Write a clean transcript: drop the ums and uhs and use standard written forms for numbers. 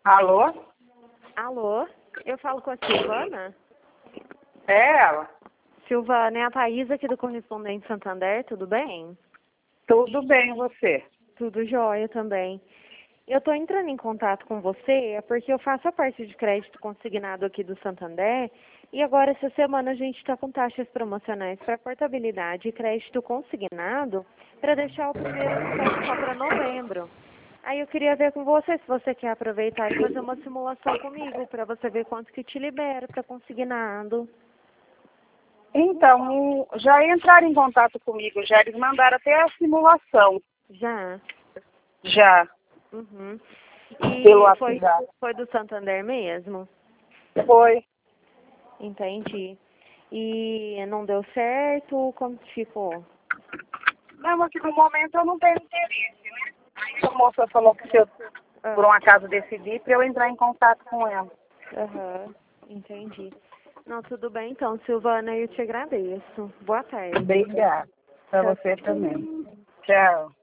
Alô? Alô, eu falo com a Silvana? É ela. Silvana, é a Thaís aqui do Correspondente Santander, tudo bem? Tudo bem, você? Tudo jóia também. Eu estou entrando em contato com você porque eu faço a parte de crédito consignado aqui do Santander e agora essa semana a gente está com taxas promocionais para portabilidade e crédito consignado para deixar o primeiro ano só para novembro. Aí eu queria ver com você se você quer aproveitar e fazer uma simulação comigo para você ver quanto que te libera para consignado. Então, já entraram em contato comigo, já eles mandaram até a simulação. Já? Já, Uhum. pelo E WhatsApp. foi do Santander mesmo? Foi. Entendi. E não deu certo? Como que ficou? Não, aqui no momento eu não tenho interesse, né? Aí a moça falou que se eu, por um acaso, decidir, para eu entrar em contato com ela. Aham, entendi. Não, tudo bem então, Silvana, eu te agradeço. Boa tarde. Obrigada. Para Tchau, você tchau. também. Tchau.